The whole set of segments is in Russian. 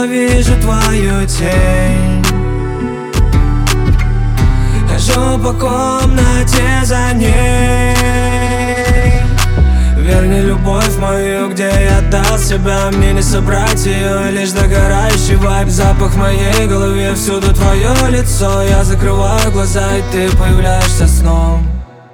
вижу твою тень. Хожу по комнате за ней. Верни любовь мою, где я отдал себя. Мне не собрать ее, лишь догорающий вайб. Запах в моей голове, всюду твое лицо. Я закрываю глаза, и ты появляешься сном.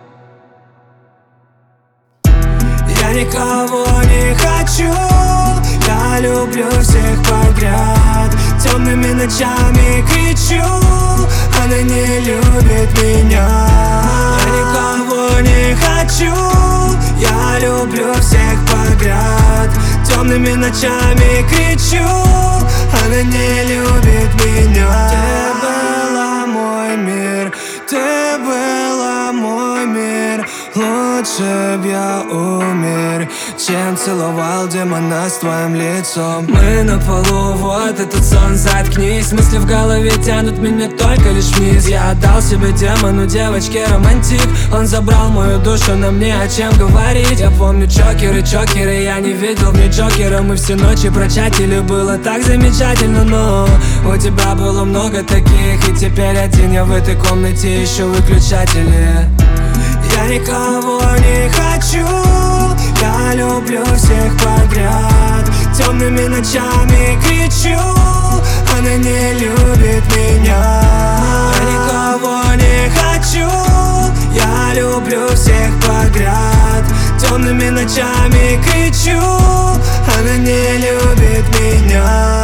Я никого не хочу, я люблю всех подряд. Темными ночами кричу, она не любит меня. Я никого не хочу, я люблю всех подряд. Темными ночами кричу, она не любит меня. Ты была мой мир, ты была мой мир. Лучше б я умер, чем целовал демона с твоим лицом. Мы на полу, вот этот сон, заткнись. Мысли в голове тянут меня только лишь вниз. Я отдал себе демону, девочке романтик. Он забрал мою душу, но мне о чем говорить. Я помню чокеры, я не видел в ней Джокера. Мы все ночи прочатили, было так замечательно. Но у тебя было много таких, и теперь один я в этой комнате ищу выключатели. Я никого не хочу, я люблю всех подряд. Темными ночами кричу, она не любит меня. Я никого не хочу, я люблю всех подряд. Темными ночами кричу, она не любит меня.